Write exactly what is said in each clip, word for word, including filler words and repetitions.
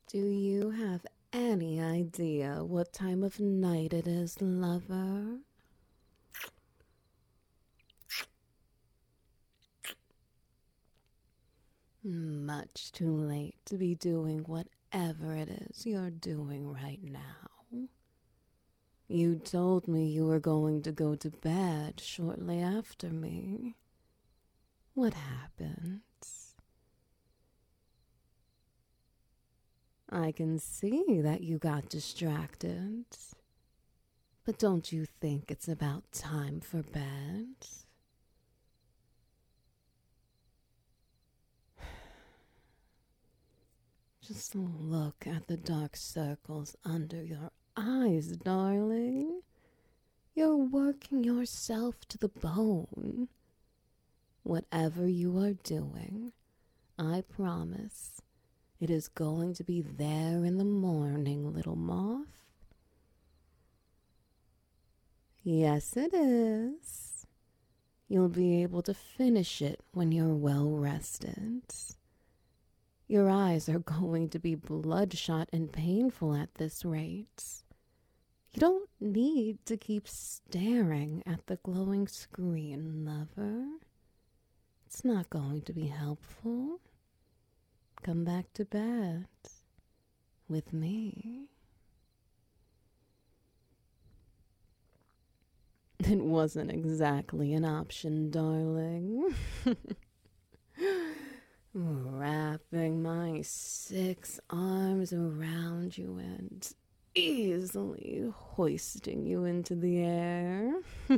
Do you have any idea what time of night it is, lover? Much too late to be doing whatever it is you're doing right now. You told me you were going to go to bed shortly after me. What happened? I can see that you got distracted. But don't you think it's about time for bed? Just look at the dark circles under your eyes, darling. You're working yourself to the bone. Whatever you are doing, I promise it is going to be there in the morning, little moth. Yes, it is. You'll be able to finish it when you're well rested. Your eyes are going to be bloodshot and painful at this rate. You don't need to keep staring at the glowing screen, lover. It's not going to be helpful. Come back to bed with me. It wasn't exactly an option, darling. Wrapping my six arms around you and easily hoisting you into the air.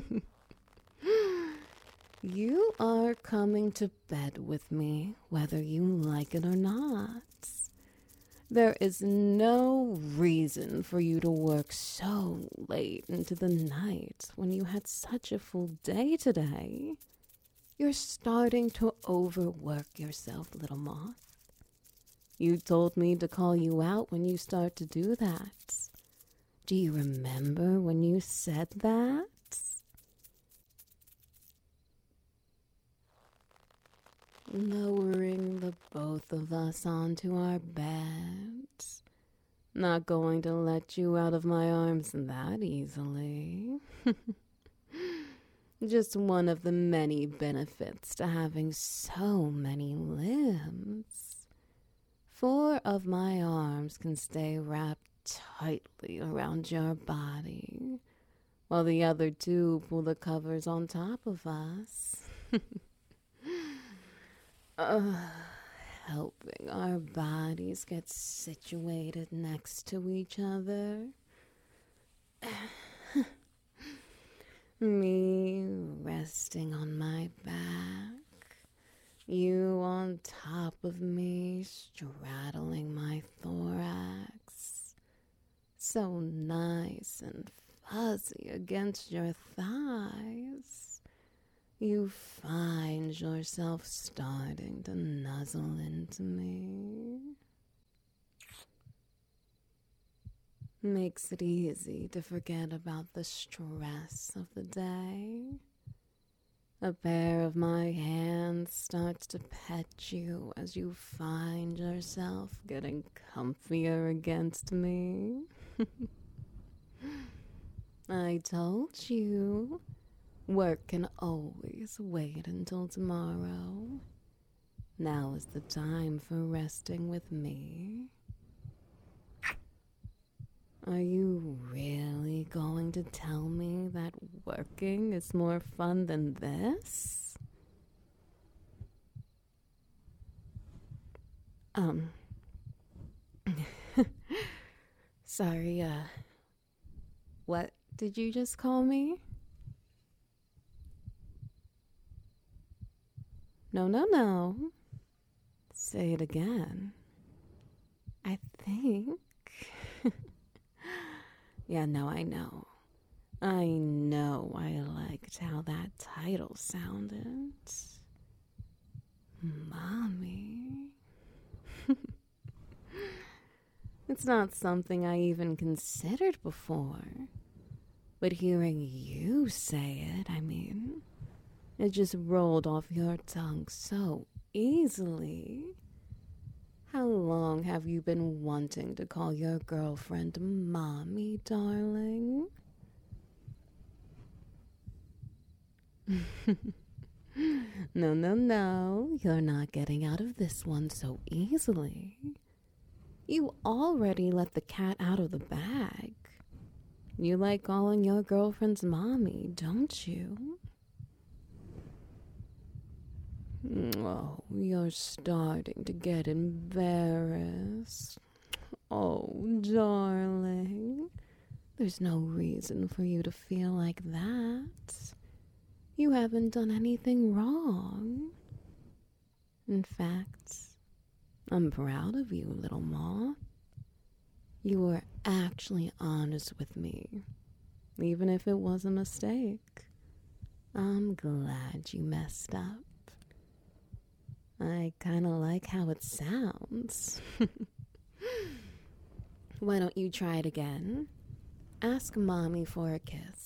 You are coming to bed with me, whether you like it or not. There is no reason for you to work so late into the night when you had such a full day today. You're starting to overwork yourself, little moth. You told me to call you out when you start to do that. Do you remember when you said that? Lowering the both of us onto our beds. Not going to let you out of my arms that easily. Just one of the many benefits to having so many limbs. Four of my arms can stay wrapped tightly around your body, while the other two pull the covers on top of us. uh, helping our bodies get situated next to each other. Me resting on my back, you on top of me, straddling my thorax. So nice and fuzzy against your thighs. You find yourself starting to nuzzle into me. Makes it easy to forget about the stress of the day. A pair of my hands starts to pet you as you find yourself getting comfier against me. I told you, work can always wait until tomorrow. Now is the time for resting with me. Are you really going to tell me that working is more fun than this? Um. Sorry, uh. What did you just call me? No, no, no. Say it again. I think. Yeah, no, I know. I know I liked how that title sounded. Mommy. It's not something I even considered before. But hearing you say it, I mean, it just rolled off your tongue so easily. How long have you been wanting to call your girlfriend mommy, darling? No, no, no. You're not getting out of this one so easily. You already let the cat out of the bag. You like calling your girlfriend's mommy, don't you? Oh, you're starting to get embarrassed. Oh, darling. There's no reason for you to feel like that. You haven't done anything wrong. In fact, I'm proud of you, little moth. You were actually honest with me, even if it was a mistake. I'm glad you messed up. I kind of like how it sounds. Why don't you try it again? Ask mommy for a kiss.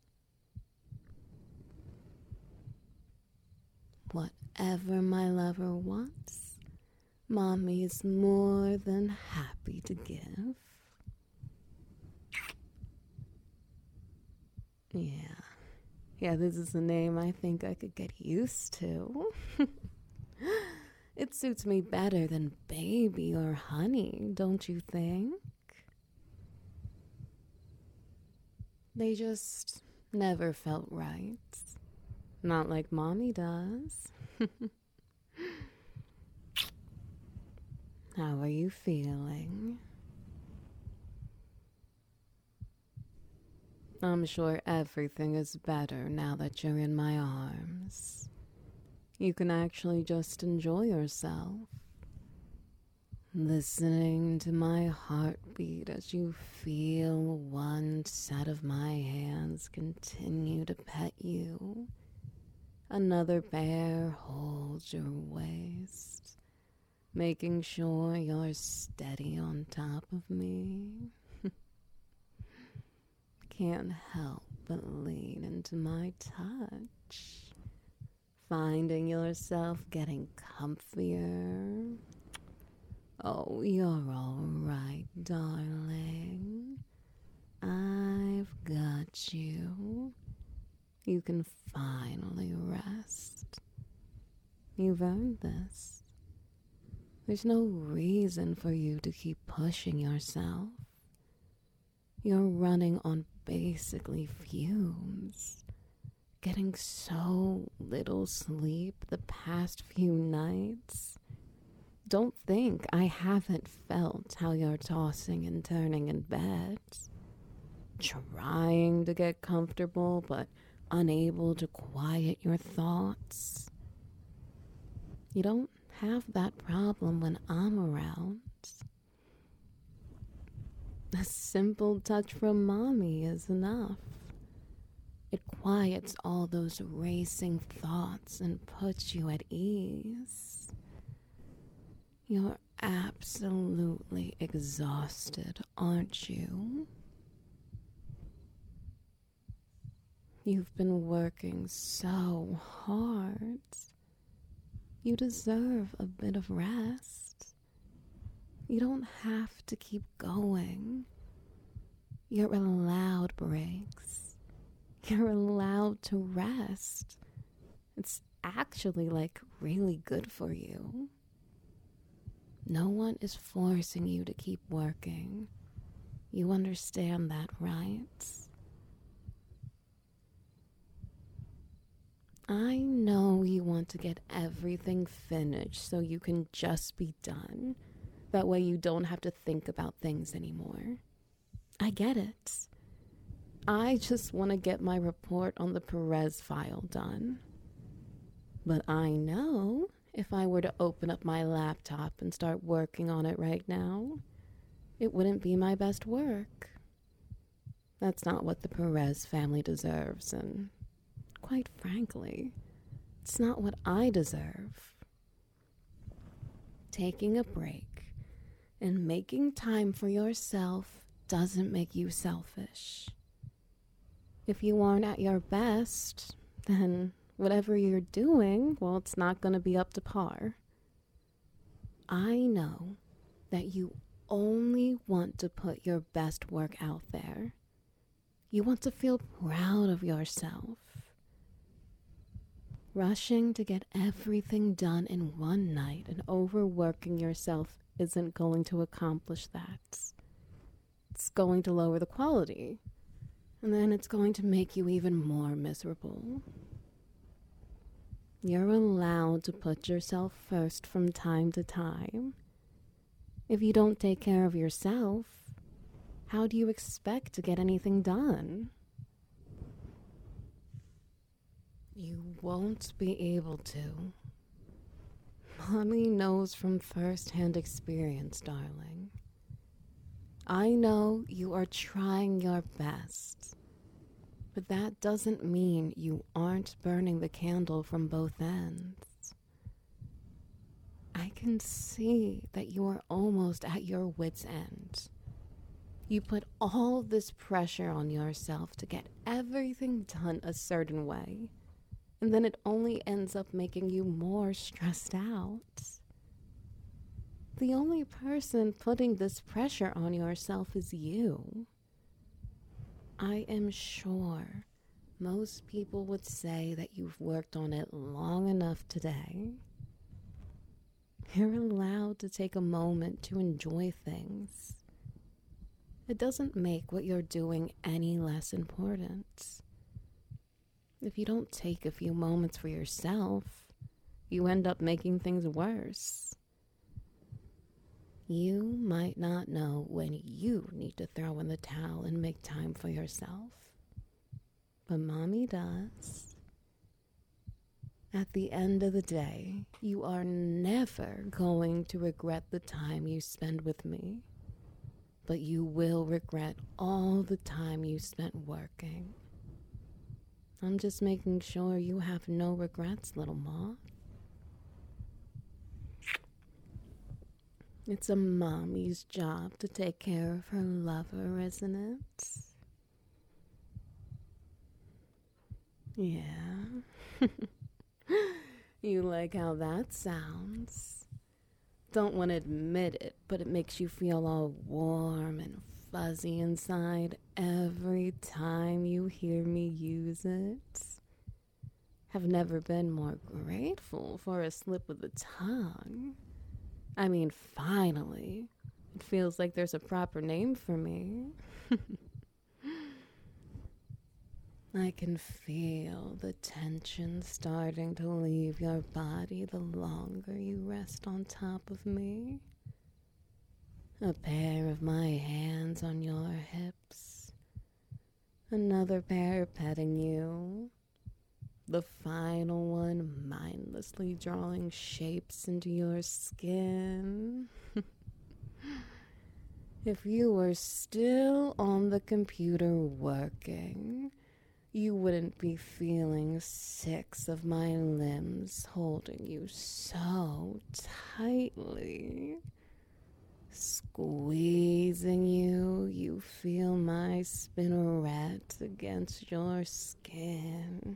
Whatever my lover wants, mommy's more than happy to give. Yeah. Yeah, this is a name I think I could get used to. It suits me better than baby or honey, don't you think? They just never felt right. Not like mommy does. How are you feeling? I'm sure everything is better now that you're in my arms. You can actually just enjoy yourself, listening to my heartbeat as you feel one set of my hands continue to pet you. Another pair holds your waist, making sure you're steady on top of me. Can't help but lean into my touch, finding yourself getting comfier. Oh, you're all right, darling. I've got you. You can finally rest. You've earned this. There's no reason for you to keep pushing yourself. You're running on basically fumes, getting so little sleep the past few nights. Don't think I haven't felt how you're tossing and turning in bed, trying to get comfortable but unable to quiet your thoughts. You don't have that problem when I'm around. A simple touch from mommy is enough. It quiets all those racing thoughts and puts you at ease. You're absolutely exhausted, aren't you? You've been working so hard. You deserve a bit of rest. You don't have to keep going. You're allowed breaks. You're allowed to rest. It's actually like really good for you. No one is forcing you to keep working. You understand that, right? I know you want to get everything finished so you can just be done. That way you don't have to think about things anymore. I get it. I just want to get my report on the Perez file done. But I know if I were to open up my laptop and start working on it right now, it wouldn't be my best work. That's not what the Perez family deserves, and quite frankly, it's not what I deserve. Taking a break and making time for yourself doesn't make you selfish. If you aren't at your best, then whatever you're doing, well, it's not going to be up to par. I know that you only want to put your best work out there. You want to feel proud of yourself. Rushing to get everything done in one night and overworking yourself isn't going to accomplish that. It's going to lower the quality, and then it's going to make you even more miserable. You're allowed to put yourself first from time to time. If you don't take care of yourself, how do you expect to get anything done? You won't be able to. Mommy knows from first-hand experience, darling. I know you are trying your best, but that doesn't mean you aren't burning the candle from both ends. I can see that you are almost at your wit's end. You put all this pressure on yourself to get everything done a certain way, and then it only ends up making you more stressed out. The only person putting this pressure on yourself is you. I am sure most people would say that you've worked on it long enough today. You're allowed to take a moment to enjoy things. It doesn't make what you're doing any less important. If you don't take a few moments for yourself, you end up making things worse. You might not know when you need to throw in the towel and make time for yourself, but Mommy does. At the end of the day, you are never going to regret the time you spend with me, but you will regret all the time you spent working. I'm just making sure you have no regrets, little moth. It's a mommy's job to take care of her lover, isn't it? Yeah. You like how that sounds. Don't want to admit it, but it makes you feel all warm and fuzzy inside every time you hear me use it. Have never been more grateful for a slip of the tongue. I mean, finally. It feels like there's a proper name for me. I can feel the tension starting to leave your body the longer you rest on top of me. A pair of my hands on your hips. Another pair petting you. The final one mindlessly drawing shapes into your skin. If you were still on the computer working, you wouldn't be feeling six of my limbs holding you so tightly. Squeezing you, you feel my spinneret against your skin.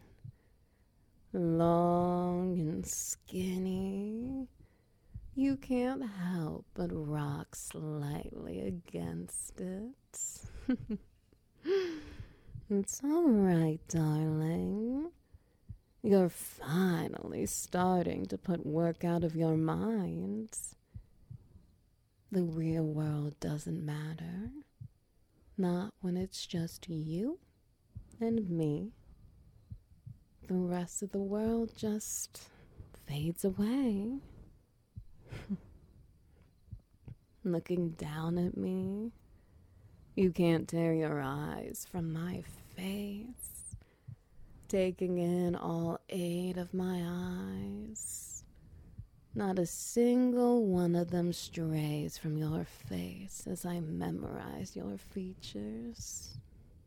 Long and skinny, you can't help but rock slightly against it. It's all right, darling. You're finally starting to put work out of your mind. The real world doesn't matter. Not when it's just you and me. The rest of the world just fades away. Looking down at me, you can't tear your eyes from my face, taking in all eight of my eyes. Not a single one of them strays from your face as I memorize your features.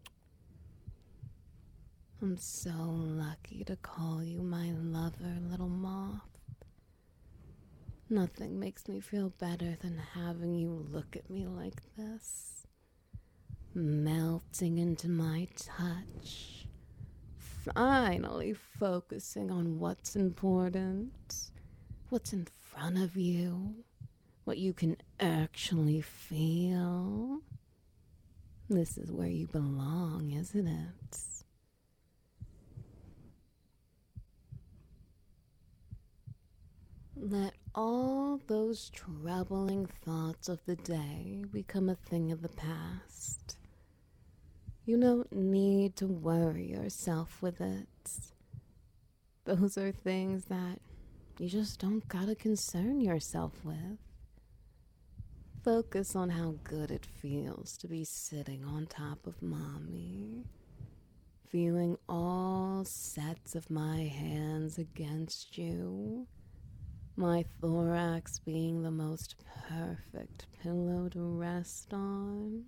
I'm so lucky to call you my lover, little moth. Nothing makes me feel better than having you look at me like this, melting into my touch, finally focusing on what's important, what's in front of you, what you can actually feel. This is where you belong, isn't it? Let all those troubling thoughts of the day become a thing of the past. You don't need to worry yourself with it. Those are things that you just don't gotta concern yourself with. Focus on how good it feels to be sitting on top of mommy, feeling all sets of my hands against you, my thorax being the most perfect pillow to rest on.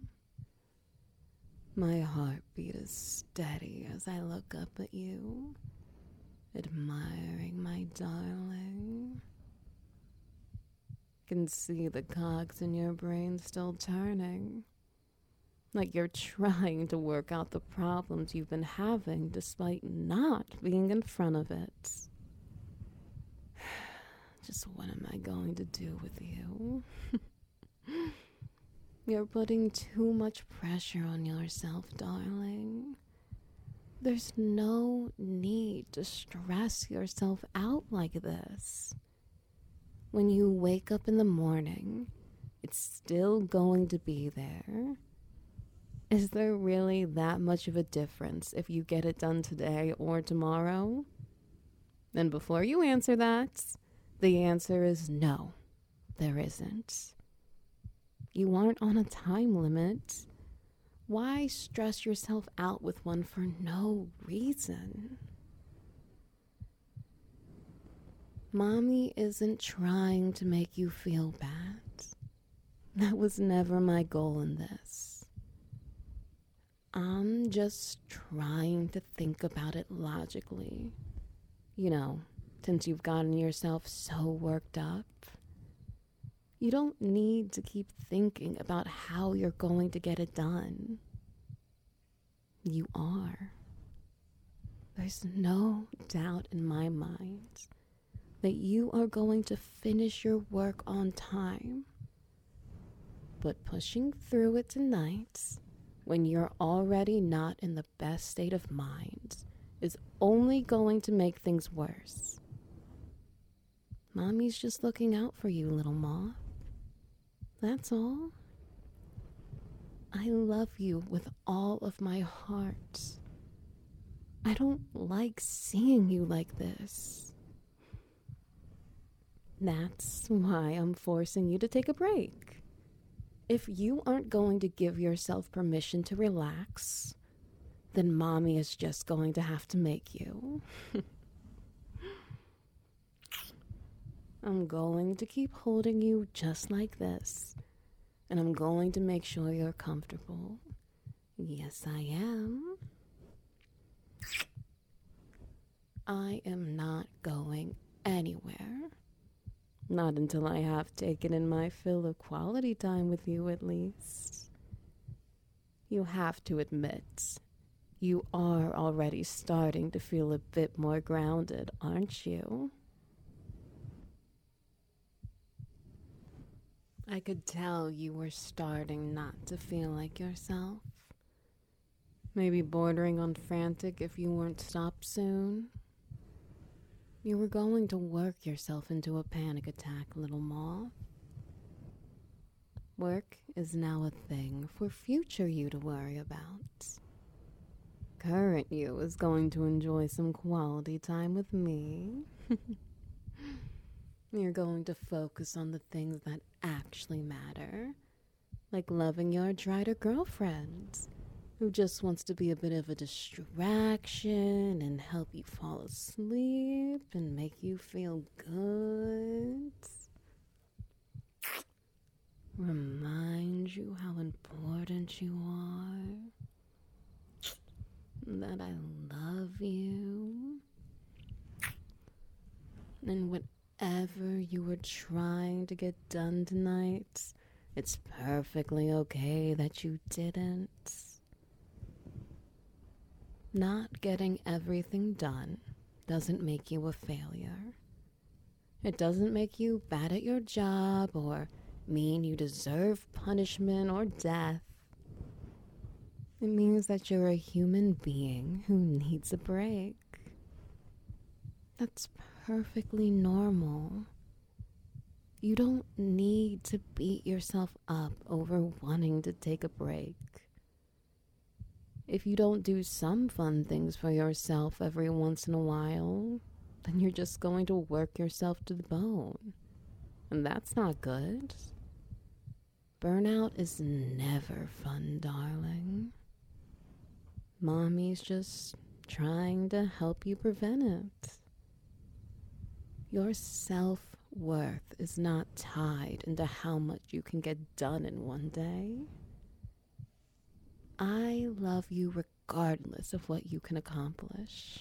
My heartbeat is steady as I look up at you, admiring my darling. Can see the cogs in your brain still turning, like you're trying to work out the problems you've been having despite not being in front of it. Just what am I going to do with you? You're putting too much pressure on yourself, darling. There's no need to stress yourself out like this. When you wake up in the morning, it's still going to be there. Is there really that much of a difference if you get it done today or tomorrow? And before you answer that, the answer is no, there isn't. You aren't on a time limit. Why stress yourself out with one for no reason? Mommy isn't trying to make you feel bad. That was never my goal in this. I'm just trying to think about it logically. You know, since you've gotten yourself so worked up, you don't need to keep thinking about how you're going to get it done. You are. There's no doubt in my mind that you are going to finish your work on time. But pushing through it tonight, when you're already not in the best state of mind, is only going to make things worse. Mommy's just looking out for you, little moth. That's all. I love you with all of my heart. I don't like seeing you like this. That's why I'm forcing you to take a break. If you aren't going to give yourself permission to relax, then mommy is just going to have to make you. I'm going to keep holding you just like this, and I'm going to make sure you're comfortable. Yes, I am. I am not going anywhere. Not until I have taken in my fill of quality time with you, at least. You have to admit, you are already starting to feel a bit more grounded, aren't you? I could tell you were starting not to feel like yourself. Maybe bordering on frantic if you weren't stopped soon. You were going to work yourself into a panic attack, little moth. Work is now a thing for future you to worry about. Current you is going to enjoy some quality time with me. You're going to focus on the things that actually matter, like loving your drider girlfriend, who just wants to be a bit of a distraction and help you fall asleep and make you feel good. Remind you how important you are, that I love you, and what Whatever you were trying to get done tonight, it's perfectly okay that you didn't. Not getting everything done doesn't make you a failure. It doesn't make you bad at your job or mean you deserve punishment or death. It means that you're a human being who needs a break. That's perfectly normal. You don't need to beat yourself up over wanting to take a break. If you don't do some fun things for yourself every once in a while, then you're just going to work yourself to the bone. And that's not good. Burnout is never fun, darling. Mommy's just trying to help you prevent it. Your self-worth is not tied into how much you can get done in one day. I love you regardless of what you can accomplish.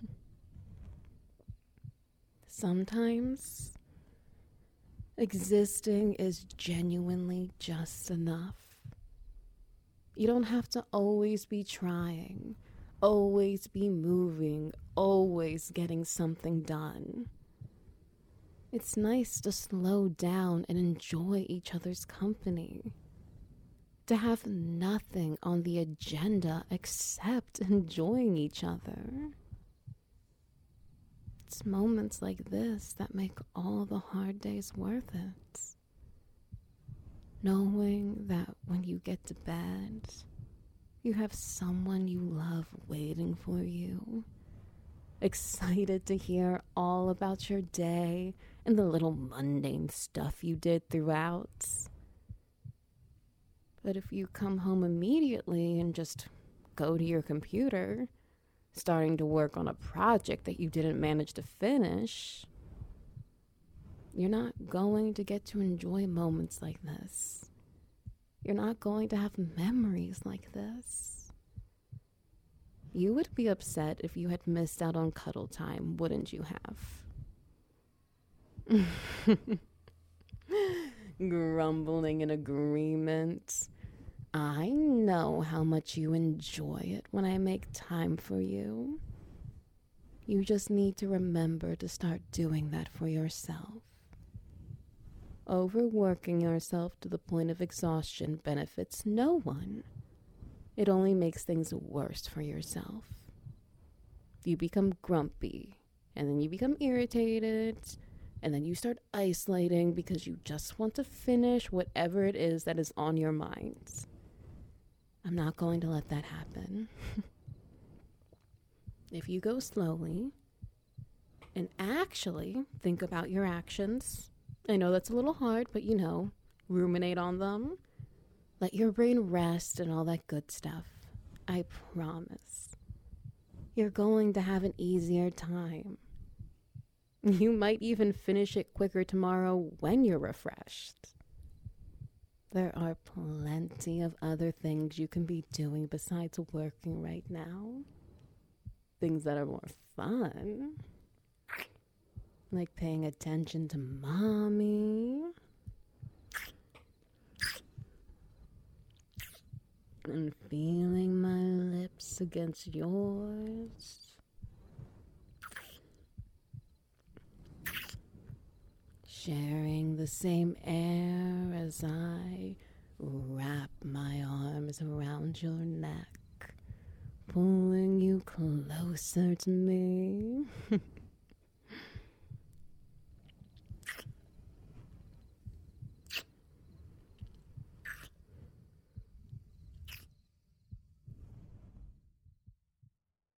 Sometimes existing is genuinely just enough. You don't have to always be trying, always be moving, always getting something done. It's nice to slow down and enjoy each other's company. To have nothing on the agenda except enjoying each other. It's moments like this that make all the hard days worth it. Knowing that when you get to bed, you have someone you love waiting for you. Excited to hear all about your day and the little mundane stuff you did throughout. But if you come home immediately and just go to your computer, starting to work on a project that you didn't manage to finish, you're not going to get to enjoy moments like this. You're not going to have memories like this. You would be upset if you had missed out on cuddle time, wouldn't you have? Grumbling in agreement. I know how much you enjoy it when I make time for you. You just need to remember to start doing that for yourself. Overworking yourself to the point of exhaustion benefits no one. It only makes things worse for yourself. You become grumpy, and then you become irritated, and then you start isolating because you just want to finish whatever it is that is on your mind. I'm not going to let that happen. If you go slowly and actually think about your actions, I know that's a little hard, but you know, ruminate on them. Let your brain rest and all that good stuff. I promise. You're going to have an easier time. You might even finish it quicker tomorrow when you're refreshed. There are plenty of other things you can be doing besides working right now. Things that are more fun. Like paying attention to mommy. And feeling my lips against yours. Sharing the same air as I wrap my arms around your neck, pulling you closer to me.